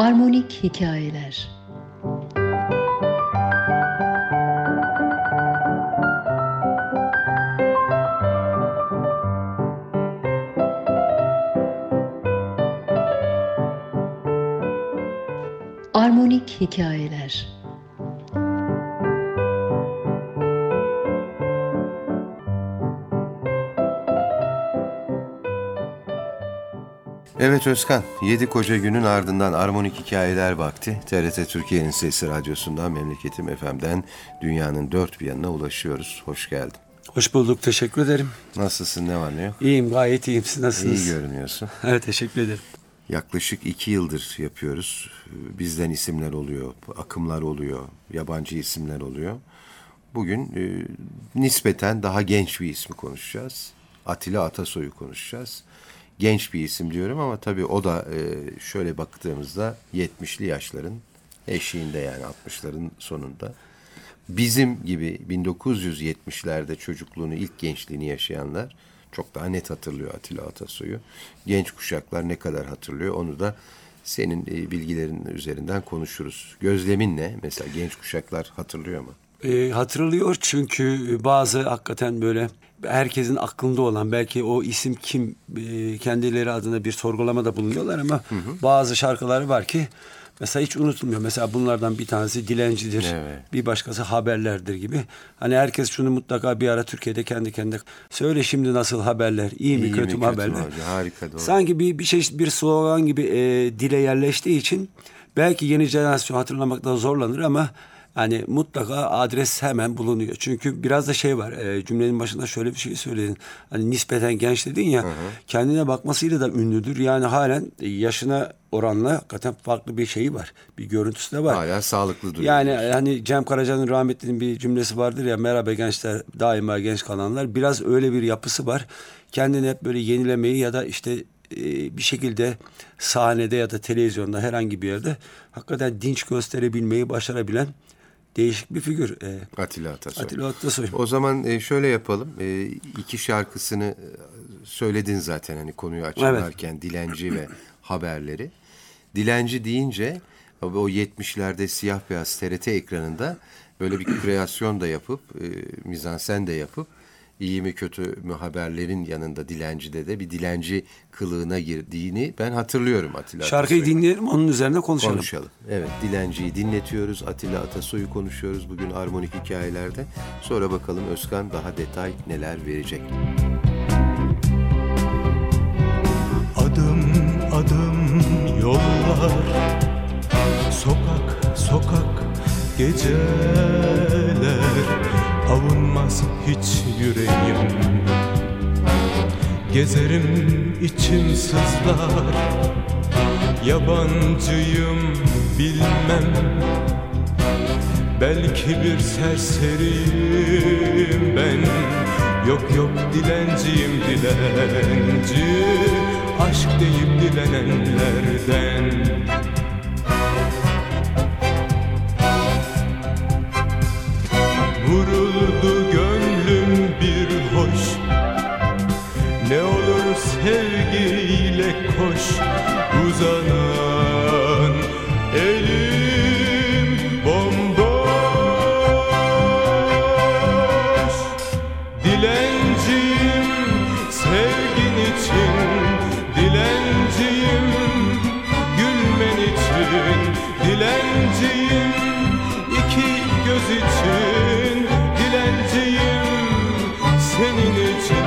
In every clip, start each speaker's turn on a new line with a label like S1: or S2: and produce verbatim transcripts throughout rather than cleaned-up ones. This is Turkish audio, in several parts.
S1: Armonik Hikayeler. Armonik Hikayeler.
S2: Evet Özkan, yedi koca günün ardından Armonik Hikayeler vakti. T R T Türkiye'nin Sesi Radyosu'ndan, Memleketim F M'den dünyanın dört bir yanına ulaşıyoruz. Hoş geldin.
S3: Hoş bulduk, teşekkür ederim.
S2: Nasılsın, ne var ne yok?
S3: İyiyim, gayet iyiyim. Siz nasılsınız?
S2: İyi görünüyorsun.
S3: Evet, teşekkür ederim.
S2: Yaklaşık iki yıldır yapıyoruz. Bizden isimler oluyor, akımlar oluyor, yabancı isimler oluyor. Bugün e, nispeten daha genç bir ismi konuşacağız. Atilla Atasoy'u konuşacağız. Genç bir isim diyorum ama tabii o da e, şöyle baktığımızda yetmişli yaşların eşiğinde, yani altmışların sonunda. Bizim gibi bin dokuz yüz yetmişlerde çocukluğunu, ilk gençliğini yaşayanlar çok daha net hatırlıyor Atilla Atasoy'u. Genç kuşaklar ne kadar hatırlıyor, onu da senin e, bilgilerin üzerinden konuşuruz. Gözlemin ne? Mesela genç kuşaklar hatırlıyor mu?
S3: E, hatırlıyor çünkü bazı hakikaten böyle herkesin aklında olan, belki o isim kim e, kendileri adına bir sorgulamada bulunuyorlar ama hı hı. bazı şarkıları var ki mesela hiç unutulmuyor. Mesela bunlardan bir tanesi Dilencidir, evet. bir başkası Haberlerdir gibi. Hani herkes şunu mutlaka bir ara Türkiye'de kendi kendine söyle şimdi nasıl haberler, iyi mi, iyi kötü mü haberler. Kötü
S2: Harika, doğru.
S3: Sanki bir bir çeşit bir slogan gibi e, dile yerleştiği için belki yeni jenerasyon hatırlamakta zorlanır ama hani mutlaka adres hemen bulunuyor. Çünkü biraz da şey var, e, cümlenin başında şöyle bir şey söyledin. Hani nispeten genç dedin ya, hı hı. kendine bakmasıyla da ünlüdür. Yani halen yaşına oranla hakikaten farklı bir şeyi var. Bir görüntüsü de var.
S2: Hala sağlıklı duruyor.
S3: Yani hani Cem Karaca'nın rahmetlinin bir cümlesi vardır ya, merhaba gençler, daima genç kalanlar. Biraz öyle bir yapısı var. Kendini hep böyle yenilemeyi ya da işte e, bir şekilde sahnede ya da televizyonda herhangi bir yerde hakikaten dinç gösterebilmeyi başarabilen değişik bir figür. E,
S2: Atilla Atasoy.
S3: Atilla Atasoy.
S2: O zaman e, şöyle yapalım. E, iki şarkısını söyledin zaten, hani konuyu açarken, evet. Dilenci ve Haberleri. Dilenci deyince o yetmişlerde siyah beyaz T R T ekranında böyle bir kreasyon da yapıp, e, mizansen de yapıp, iyi mi kötü mü haberlerin yanında Dilenci'de de bir dilenci kılığına girdiğini ben hatırlıyorum Atilla
S3: Şarkıyı
S2: Atasoy'un.
S3: dinleyelim, onun üzerine konuşalım.
S2: Konuşalım. Evet, Dilenci'yi dinletiyoruz. Atilla Atasoy'u konuşuyoruz bugün Armonik Hikayelerde. Sonra bakalım Özkan daha detay neler verecek.
S4: Adım adım yollar, sokak sokak geceler, avunmaz hiç yüreğim. Gezerim içim sızlar, yabancıyım bilmem. Belki bir serseriyim ben. Yok yok dilenciyim dilenci, aşk deyip dilenenlerden. Vuruldu gönlüm bir hoş, ne olur sevgiyle koş. Uzanan elim bomboş. Dilenciyim sevgin için, dilenciyim gülmen için, dilenciyim iki göz için, dilenciyim senin için.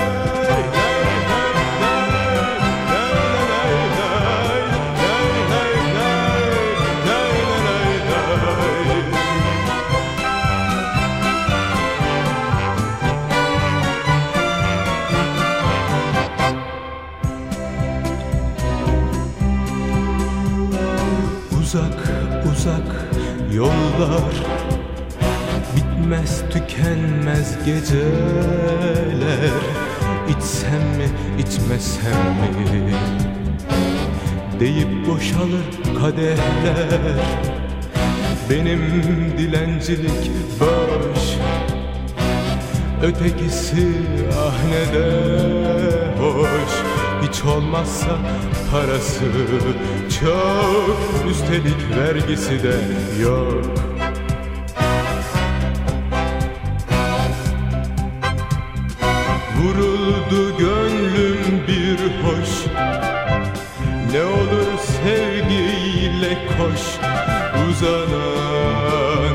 S4: Uzak uzak yollar, bitmez tükenmez geceler. İçsem mi içmesem mi deyip boşalır kadehler. Benim dilencilik boş, ötekisi ah ne de hoş. hiç olmazsa parası çok, üstelik vergisi de yok. Vuruldu gönlüm bir hoş, ne olur sevgiyle koş. Uzanan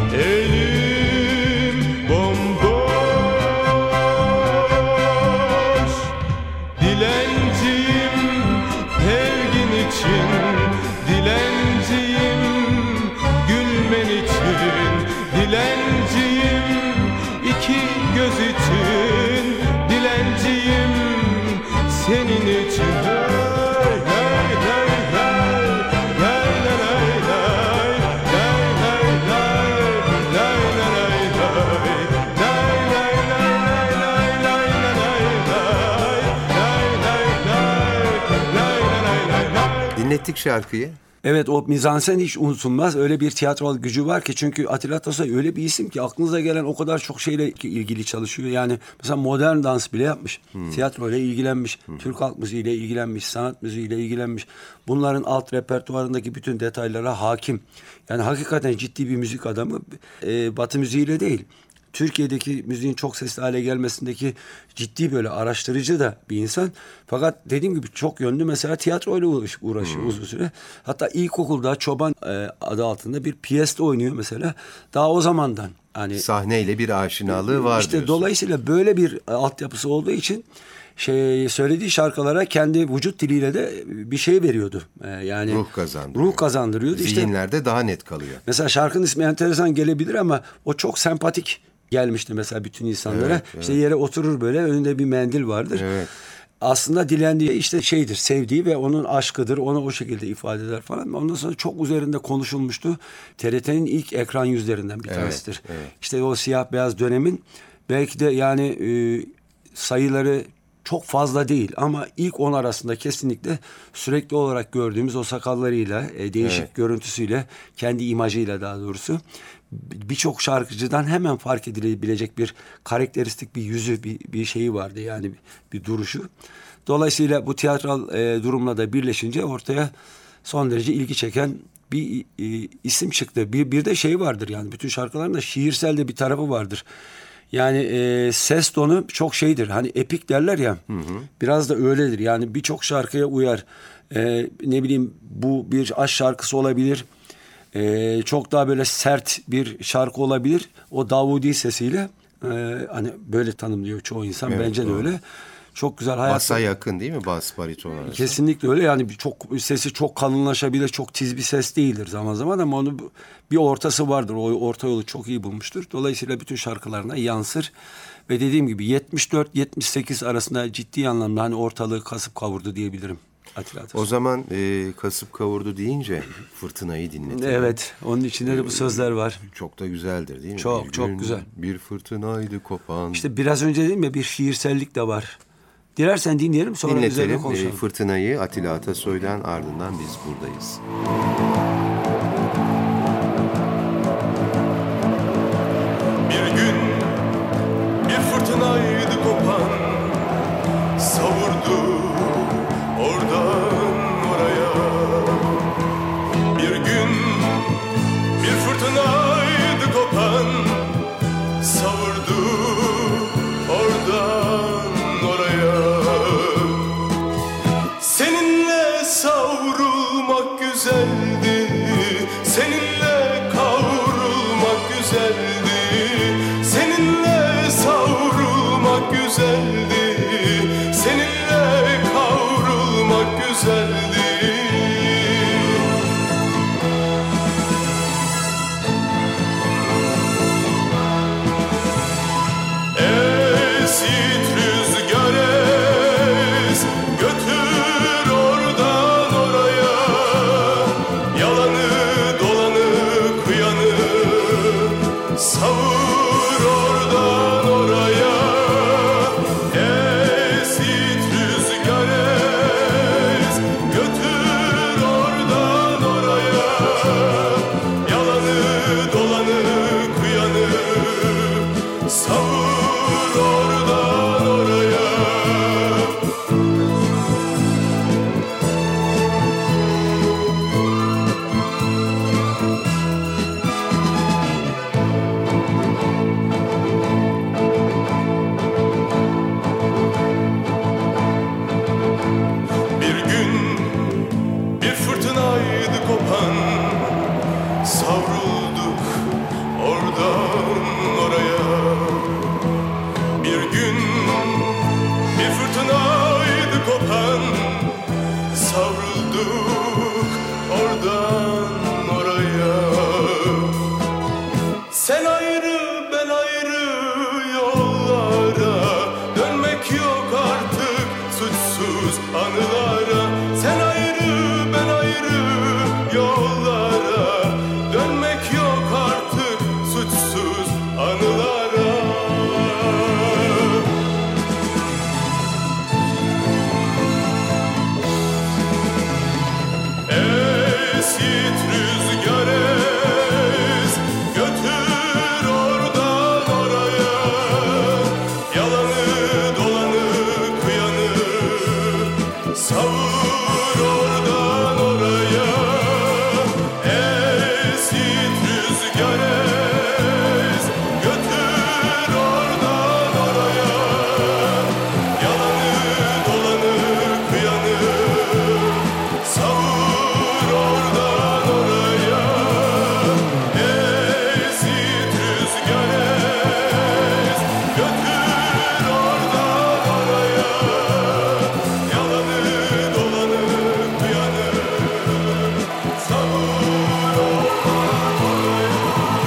S4: elim bomboş. Dilenciyim sevgin için, dilenciyim gülmen için, dilenciyim iki göz için, dilenciyim senin için.
S2: Dinlettik şarkıyı.
S3: Evet, o mizansen hiç unutulmaz. Öyle bir tiyatral gücü var ki, çünkü Atilla Atasoy öyle bir isim ki aklınıza gelen o kadar çok şeyle ilgili çalışıyor. Yani mesela modern dans bile yapmış. Hmm. Tiyatro ile ilgilenmiş. Hmm. Türk halk müziği ile ilgilenmiş. Sanat müziği ile ilgilenmiş. Bunların alt repertuarındaki bütün detaylara hakim. Yani hakikaten ciddi bir müzik adamı. Ee, Batı müziğiyle değil, Türkiye'deki müziğin çok sesli hale gelmesindeki ciddi böyle araştırıcı da bir insan. Fakat dediğim gibi çok yönlü, mesela tiyatroyla uğraşıyor hmm. uzun süre. Hatta ilkokulda Çoban e, adı altında bir piyeste oynuyor mesela. Daha o zamandan. Hani
S2: sahneyle bir aşinalığı var
S3: işte
S2: diyorsun.
S3: Dolayısıyla böyle bir altyapısı olduğu için şey, söylediği şarkılara kendi vücut diliyle de bir şey veriyordu. Ee, yani
S2: ruh kazandırıyor.
S3: Ruh kazandırıyordu.
S2: Zihinlerde
S3: işte,
S2: daha net kalıyor.
S3: Mesela şarkının ismi enteresan gelebilir ama o çok sempatik gelmişti mesela bütün insanlara. Evet, evet. İşte yere oturur böyle, önünde bir mendil vardır.
S2: Evet.
S3: Aslında dilendiği işte şeydir, sevdiği ve onun aşkıdır. Onu o şekilde ifade eder falan. Ondan sonra çok üzerinde konuşulmuştu. T R T'nin ilk ekran yüzlerinden bir tanesidir. Evet, evet. İşte o siyah beyaz dönemin belki de yani e, sayıları çok fazla değil ama ilk on arasında kesinlikle sürekli olarak gördüğümüz o sakallarıyla, e, değişik evet. görüntüsüyle, kendi imajıyla daha doğrusu birçok şarkıcıdan hemen fark edilebilecek bir karakteristik bir yüzü, bir, bir şeyi vardı yani bir, bir duruşu. Dolayısıyla bu tiyatral e, durumla da birleşince ortaya son derece ilgi çeken bir e, isim çıktı. Bir, bir de şey vardır, yani bütün şarkıların da şiirsel de bir tarafı vardır. Yani e, ses tonu çok şeydir. Hani epik derler ya. Hı hı. Biraz da öyledir. Yani birçok şarkıya uyar. E, ne bileyim, bu bir aşk şarkısı olabilir. E, çok daha böyle sert bir şarkı olabilir. O Davudi sesiyle e, hani böyle tanımlıyor çoğu insan. Evet, bence doğru. De öyle. Çok güzel hayat.
S2: Basa yakın değil mi bas bariton arası?
S3: Kesinlikle öyle. Yani çok sesi çok kalınlaşabilir, çok tiz bir ses değildir zaman zaman ama onun bir ortası vardır. O orta yolu çok iyi bulmuştur. Dolayısıyla bütün şarkılarına yansır. Ve dediğim gibi yetmiş dört yetmiş sekiz arasında ciddi anlamda hani ortalığı kasıp kavurdu diyebilirim. Atilla Atasoy.
S2: O zaman e, kasıp kavurdu deyince Fırtınayı dinletelim.
S3: Evet, onun içinde de bu sözler var.
S2: Çok da güzeldir değil mi?
S3: Çok
S2: bir
S3: çok
S2: gün,
S3: güzel.
S2: Bir fırtınaydı kopan.
S3: İşte biraz önce dedim ya, bir şiirsellik de var. Dilersen dinleyelim, sonra
S2: dinletelim.
S3: Üzerine konuşalım.
S2: E, Fırtınayı Atilla Atasoy'dan, ardından biz buradayız.
S4: Bir gün bir fırtınaydı kopan, savurdu oradan oraya. Bir gün bir fırtınaydı kopan, savurdu oradan oraya. Seninle savrulmak güzeldi, seninle kavrulmak güzeldi, seninle savrulmak güzeldi, seninle kavrulmak güzeldi. Esit rüzgar es, götür oradan oraya, yalanı dolanı kıyanı savur oradan oraya. Esit rüzgar es, götür oradan oraya, yalanı dolanı kıyanı savur oradan oraya. oradan oraya. Bir gün bir fırtınaydı kopan, savrulduk oradan oraya. Sen ayrı ben ayrı yollara, dönmek yok artık suçsuz anılara. Sen ayrı ben ayrı yollara, dönmek yok artık suçsuz anılara. Es git rüzgar es, götür oradan oraya. Yalanı dolanı kıyanı, savur oradan oraya. Es git rüzgar es, götür oradan oraya. Yalanı dolanı kıyanı, savur oradan oraya. Esit rüzgar es, götür oradan oraya. Yalanı dolanı kıyanı, savur oradan oraya.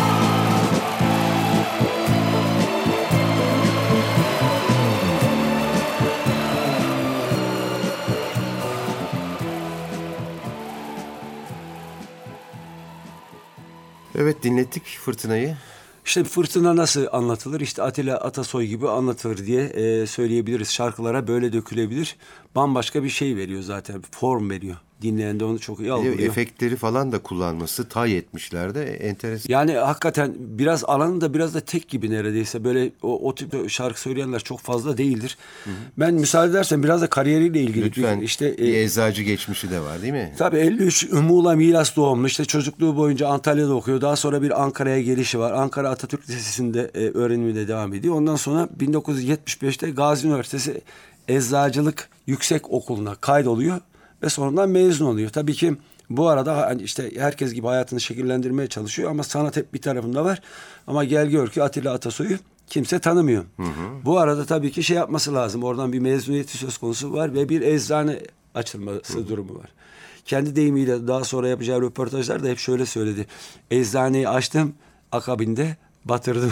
S2: Evet, dinlettik Fırtınayı.
S3: İşte fırtına nasıl anlatılır? İşte Atilla Atasoy gibi anlatılır diye e, söyleyebiliriz. Şarkılara böyle dökülebilir. Bambaşka bir şey veriyor zaten. Form veriyor. Dinleyen de onu çok iyi
S2: Bir de
S3: algılıyor.
S2: efektleri falan da kullanması, tay etmişler de enteresan.
S3: Yani hakikaten biraz alanı da biraz da tek gibi neredeyse. Böyle o, o tip şarkı söyleyenler çok fazla değildir. Hı hı. Ben müsaade edersen biraz da kariyeriyle ilgili.
S2: Lütfen.
S3: Bir, işte,
S2: bir
S3: e,
S2: eczacı geçmişi de var değil mi?
S3: Tabii elli üç Muğla Milas doğumlu. İşte çocukluğu boyunca Antalya'da okuyor. Daha sonra bir Ankara'ya gelişi var. Ankara Atatürk Lisesi'nde e, öğrenimine devam ediyor. Ondan sonra bin dokuz yüz yetmiş beşte Gazi Üniversitesi Eczacılık Yüksek Okulu'na kaydoluyor ve sonradan mezun oluyor. Tabii ki bu arada hani işte herkes gibi hayatını şekillendirmeye çalışıyor ama sanat hep bir tarafında var. Ama gel gör ki Atilla Atasoy'u kimse tanımıyor. Hı hı. Bu arada tabii ki şey yapması lazım. Oradan bir mezuniyeti söz konusu var ve bir eczane açılması hı hı. durumu var. Kendi deyimiyle daha sonra yapacağı röportajlarda hep şöyle söyledi. Eczaneyi açtım, akabinde batırdım.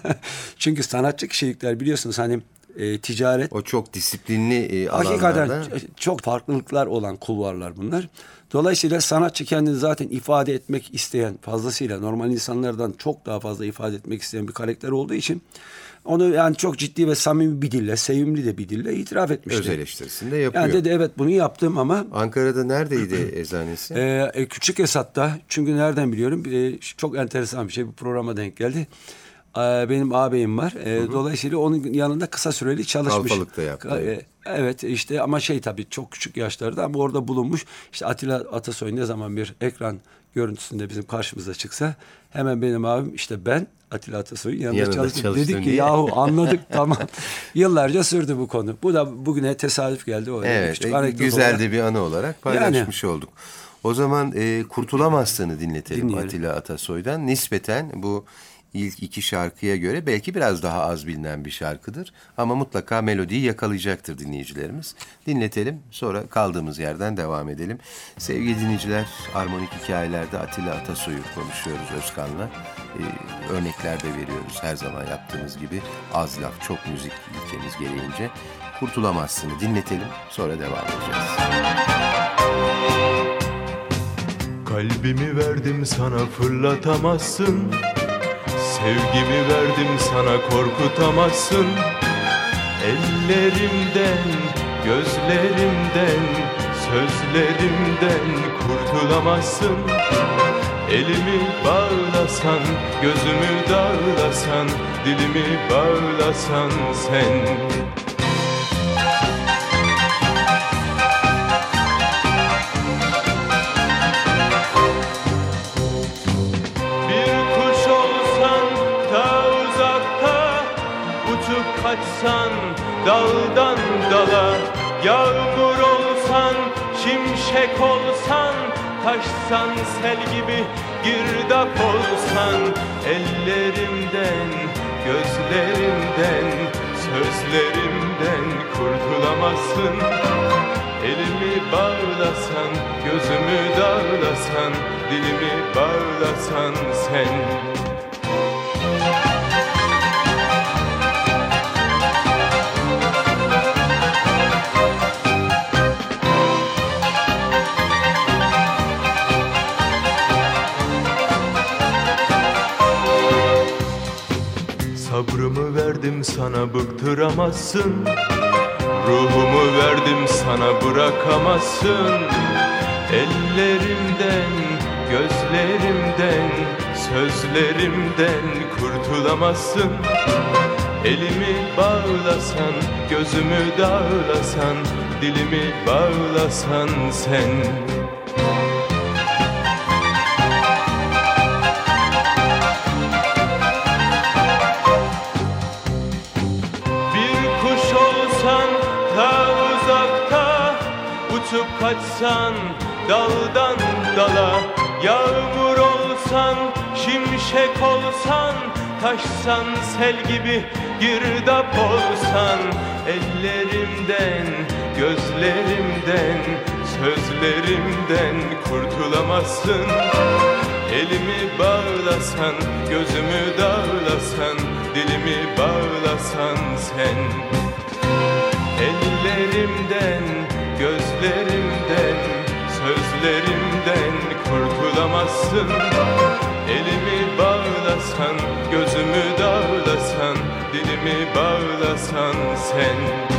S3: Çünkü sanatçı kişilikler biliyorsunuz hani e, ticaret.
S2: O çok disiplinli e,
S3: hakikaten
S2: alanlarda.
S3: çok farklılıklar olan kulvarlar bunlar. Dolayısıyla sanatçı kendini zaten ifade etmek isteyen, fazlasıyla normal insanlardan çok daha fazla ifade etmek isteyen bir karakter olduğu için onu yani çok ciddi ve samimi bir dille, sevimli de bir dille itiraf etmişti.
S2: Öz eleştirisini de yapıyor.
S3: Yani dedi evet bunu yaptım ama.
S2: Ankara'da neredeydi eczanesi?
S3: Ee, Küçük Esat'ta. Çünkü nereden biliyorum? Ee, çok enteresan bir şey. Bu programa denk geldi. Ee, benim ağabeyim var. Ee, hı hı. Dolayısıyla onun yanında kısa süreli çalışmış.
S2: Kalfalıkta yaptı.
S3: Ee, evet işte ama şey tabii çok küçük yaşlarda ama orada bulunmuş. İşte Atilla Atasoy ne zaman bir ekran görüntüsünde bizim karşımıza çıksa hemen benim abim işte ben Atilla Atasoy'un yanında, yanında çalıştım. Dedik ki diye. Yahu anladık tamam. Yıllarca sürdü bu konu. Bu da bugüne tesadüf geldi. O
S2: evet e, güzel olarak. De bir anı olarak paylaşmış yani. Olduk. O zaman e, Kurtulamazsın'ı dinletelim Dinleyelim. Atilla Atasoy'dan. Nispeten bu ilk iki şarkıya göre belki biraz daha az bilinen bir şarkıdır. Ama mutlaka melodiyi yakalayacaktır dinleyicilerimiz. Dinletelim, sonra kaldığımız yerden devam edelim. Sevgili dinleyiciler, Armonik Hikayelerde Atilla Atasoy'u konuşuyoruz Özkan'la. Ee, örnekler de veriyoruz her zaman yaptığımız gibi. Az laf, çok müzik ülkemiz gereğince. Kurtulamazsın'ı dinletelim, sonra devam edeceğiz.
S4: Kalbimi verdim sana fırlatamazsın. Sevgimi verdim sana korkutamazsın. Ellerimden, gözlerimden, sözlerimden kurtulamazsın. Elimi bağlasan, gözümü dağlasan, dilimi bağlasan sen.
S5: Kaçsan daldan dala, yağmur olsan, şimşek olsan, taşsan sel gibi girdap olsan, ellerimden, gözlerimden, sözlerimden kurtulamazsın. Elimi bağlasan, gözümü dağlasan, dilimi bağlasan sen. Sabrımı verdim sana, bıktıramazsın. Ruhumu verdim sana, bırakamazsın. Ellerimden, gözlerimden, sözlerimden kurtulamazsın. Elimi bağlasan, gözümü dağlasan, dilimi bağlasan sen. Uçup kaçsan daldan dala, yağmur olsan, şimşek olsan, taşsan sel gibi girdap olsan, ellerimden, gözlerimden, sözlerimden kurtulamazsın. Elimi bağlasan, gözümü dağlasan, dilimi bağlasan sen. Ellerimden, gözlerimden, sözlerimden kurtulamazsın. Elimi bağlasan, gözümü dağlasan, dilimi bağlasan sen.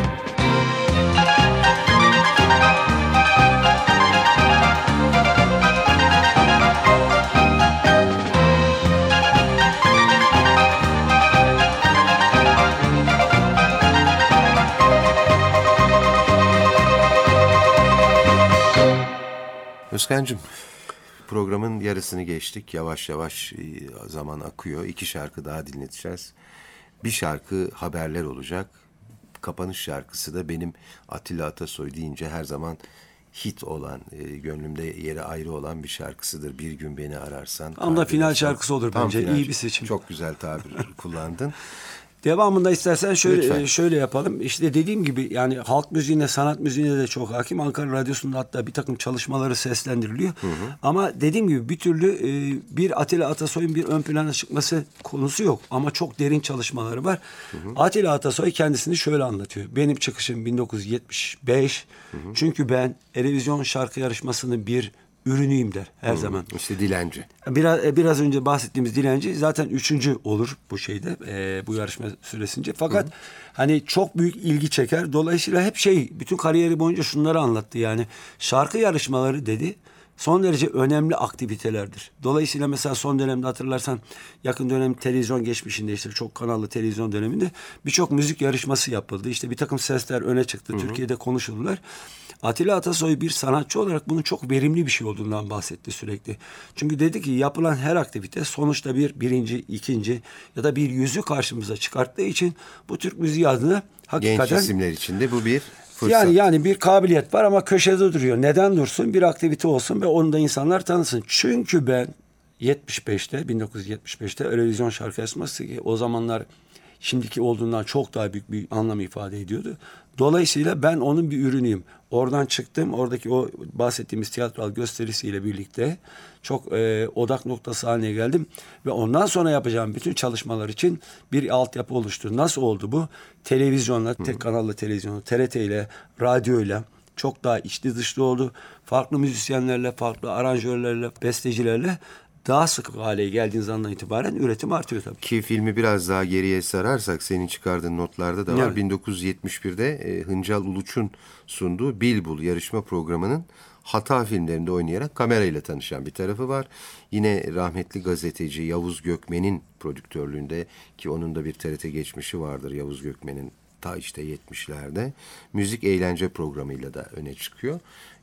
S2: Özkan'cığım, programın yarısını geçtik. Yavaş yavaş zaman akıyor. İki şarkı daha dinleteceğiz. Bir şarkı haberler olacak. Kapanış şarkısı da benim Atilla Atasoy deyince her zaman hit olan, e, gönlümde yeri ayrı olan bir şarkısıdır. Bir gün beni ararsan.
S3: Tam da final şarkısı olur bence.
S2: Final.
S3: İyi bir seçim.
S2: Çok güzel tabir kullandın.
S3: Devamında istersen şöyle
S2: Lütfen.
S3: şöyle yapalım. İşte dediğim gibi yani halk müziğine, sanat müziğine de çok hakim. Ankara Radyosu'nda hatta bir takım çalışmaları seslendiriliyor. Hı hı. Ama dediğim gibi bir türlü e, bir Atilla Atasoy'un bir ön plana çıkması konusu yok. Ama çok derin çalışmaları var. Hı hı. Atilla Atasoy kendisini şöyle anlatıyor. Benim çıkışım bin dokuz yüz yetmiş beş. Hı hı. Çünkü ben Eurovision şarkı yarışmasının bir ürünüyüm der her hmm, zaman.
S2: İşte dilenci.
S3: Biraz biraz önce bahsettiğimiz dilenci zaten üçüncü olur bu şeyde, e, bu yarışma süresince. Fakat hmm. hani çok büyük ilgi çeker. Dolayısıyla hep şey, bütün kariyeri boyunca şunları anlattı yani. Şarkı yarışmaları dedi, son derece önemli aktivitelerdir. Dolayısıyla mesela son dönemde hatırlarsan, yakın dönem televizyon geçmişinde, işte çok kanallı televizyon döneminde birçok müzik yarışması yapıldı. İşte bir takım sesler öne çıktı. Hı hı. Türkiye'de konuşuldular. Atilla Atasoy bir sanatçı olarak bunun çok verimli bir şey olduğundan bahsetti sürekli. Çünkü dedi ki yapılan her aktivite sonuçta bir birinci, ikinci ya da bir yüzü karşımıza çıkarttığı için bu Türk müziği adına hakikaten...
S2: Genç isimler için de bu bir fırsat.
S3: Yani, yani bir kabiliyet var ama köşede duruyor. Neden dursun? Bir aktivite olsun ve onu da insanlar tanısın. Çünkü ben yetmiş beşte, bin dokuz yüz yetmiş beşte Eurovision şarkı yarışması ki o zamanlar şimdiki olduğundan çok daha büyük bir anlam ifade ediyordu. Dolayısıyla ben onun bir ürünüyüm. Oradan çıktım. Oradaki o bahsettiğimiz tiyatral gösterisiyle birlikte çok e, odak noktası haline geldim. Ve ondan sonra yapacağım bütün çalışmalar için bir altyapı oluştu. Nasıl oldu bu? Televizyonla, tek kanallı televizyonla, T R T ile, radyoyla çok daha içli dışlı oldu. Farklı müzisyenlerle, farklı aranjörlerle, bestecilerle daha sık hale geldiğiniz andan itibaren üretim artıyor tabii.
S2: Ki filmi biraz daha geriye sararsak senin çıkardığın notlarda da var. Evet. bin dokuz yüz yetmiş birde e, Hıncal Uluç'un sunduğu Bilbul yarışma programının hata filmlerinde oynayarak kamerayla tanışan bir tarafı var. Yine rahmetli gazeteci Yavuz Gökmen'in prodüktörlüğünde, ki onun da bir T R T geçmişi vardır Yavuz Gökmen'in, ta işte yetmişlerde müzik eğlence programıyla da öne çıkıyor.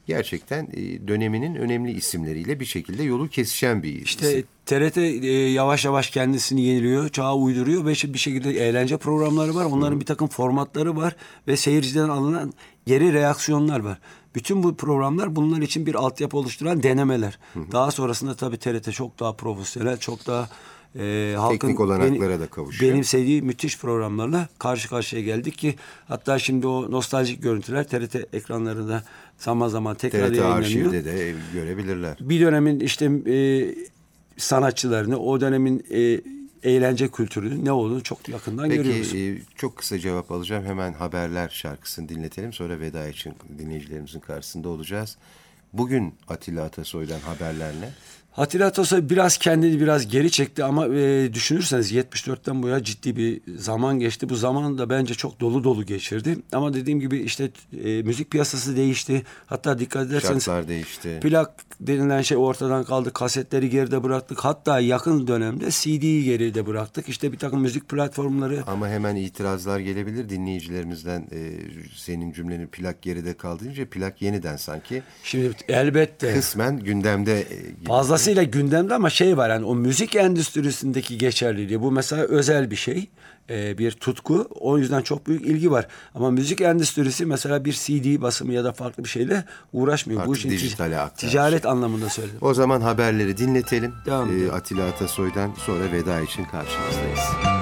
S2: gerçekten e, döneminin önemli isimleriyle bir şekilde yolu kesişen bir
S3: İşte
S2: isim.
S3: T R T e, yavaş yavaş kendisini yeniliyor, çağa uyduruyor ve bir şekilde eğlence programları var. Onların bir takım formatları var ve seyirciden alınan geri reaksiyonlar var. Bütün bu programlar bunlar için bir altyapı oluşturan denemeler. Hı hı. Daha sonrasında tabii T R T çok daha profesyonel, çok daha e, halkın
S2: teknik olanaklara
S3: benim,
S2: da kavuşuyor.
S3: benimsediği müthiş programlarla karşı karşıya geldik ki hatta şimdi o nostaljik görüntüler T R T ekranlarında zaman zaman tekrar
S2: T R T
S3: yayınlanıyor.
S2: arşivde de görebilirler.
S3: Bir dönemin işte e, sanatçılarını, o dönemin e, eğlence kültürünün ne olduğunu çok yakından
S2: Peki,
S3: görüyoruz.
S2: Peki çok kısa cevap alacağım. Hemen Haberler şarkısını dinletelim. Sonra veda için dinleyicilerimizin karşısında olacağız. Bugün Atilla Atasoy'dan haberler ne?
S3: Atilla Atasoy biraz kendini biraz geri çekti ama e, düşünürseniz yetmiş dörtten bu yana ciddi bir zaman geçti. Bu zaman da bence çok dolu dolu geçirdi. Ama dediğim gibi işte e, müzik piyasası değişti. Hatta dikkat ederseniz
S2: şartlar değişti.
S3: Plak denilen şey ortadan kaldı. Kasetleri geride bıraktık. Hatta yakın dönemde C D'yi geride bıraktık. İşte bir takım müzik platformları.
S2: Ama hemen itirazlar gelebilir dinleyicilerimizden. E, senin cümlenin plak geride kaldı deyince plak yeniden sanki.
S3: Şimdi elbette.
S2: Kısmen gündemde. E,
S3: Fazlasıyla gündemde ama şey var yani o müzik endüstrisindeki geçerliliği. Bu mesela özel bir şey. Ee, bir tutku. O yüzden çok büyük ilgi var. Ama müzik endüstrisi mesela bir C D basımı ya da farklı bir şeyle uğraşmıyor.
S2: Artık
S3: Bu işin
S2: dijitale aktarmış.
S3: ticaret anlamında söyledim.
S2: O zaman haberleri dinletelim.
S3: Devam edelim.
S2: Ee, Atilla Atasoy'dan sonra veda için karşınızdayız.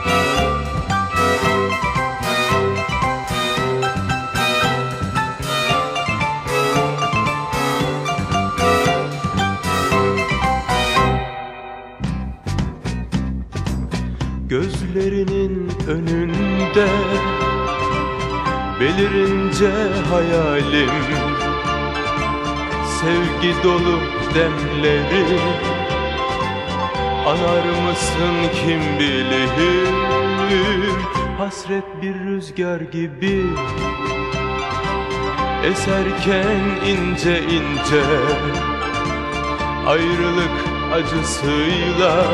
S5: Gözlerinin önünde belirince hayalim, sevgi dolu demleri anar mısın kim bilir. Hasret bir rüzgar gibi eserken ince ince, ayrılık acısıyla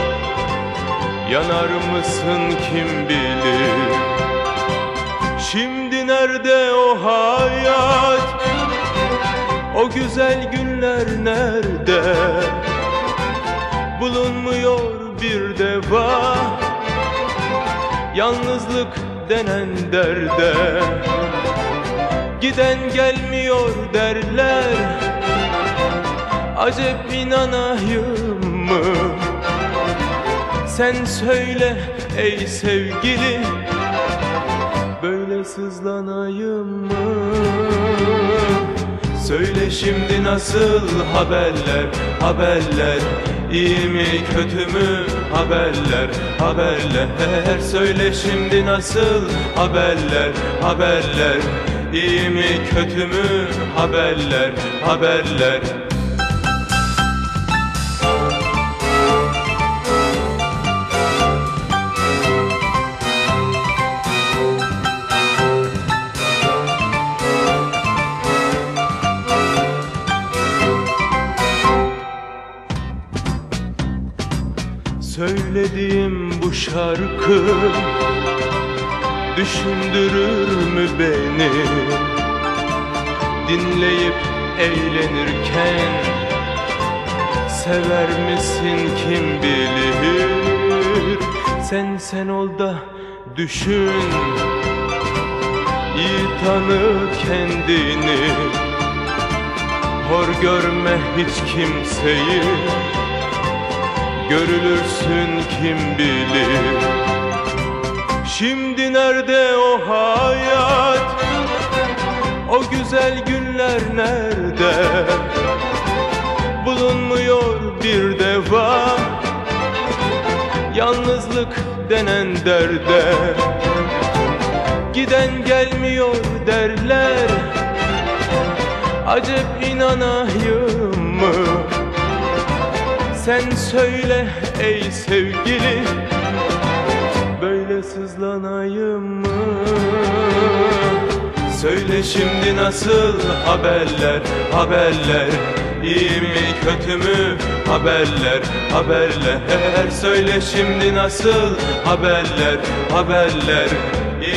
S5: yanar mısın kim bilir. Şimdi nerede o hayat, o güzel günler nerede? Bulunmuyor bir deva, yalnızlık denen derde. Giden gelmiyor derler, acep inanayım mı? Sen söyle ey sevgili, böyle sızlanayım mı? Söyle şimdi nasıl haberler, haberler, iyi mi kötü mü haberler, haberler. Söyle şimdi nasıl haberler, haberler, iyi mi kötü mü haberler, haberler. Söylediğim bu şarkı düşündürür mü beni? Dinleyip eğlenirken sever misin kim bilir? Sen sen ol da düşün, iyi tanı kendini. Hor görme hiç kimseyi, görülürsün kim bilir. Şimdi nerede o hayat, o güzel günler nerede? Bulunmuyor bir deva, yalnızlık denen derde. Giden gelmiyor derler, acep inanayım mı? Sen söyle ey sevgili, böyle sızlanayım mı? Söyle şimdi nasıl haberler, haberler, iyi mi kötü mü haberler, haberler. Söyle şimdi nasıl haberler, haberler, iyi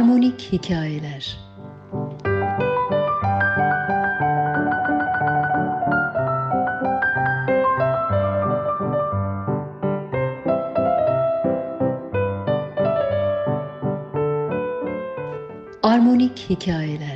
S1: Armonik hikayeler. Armonik hikayeler.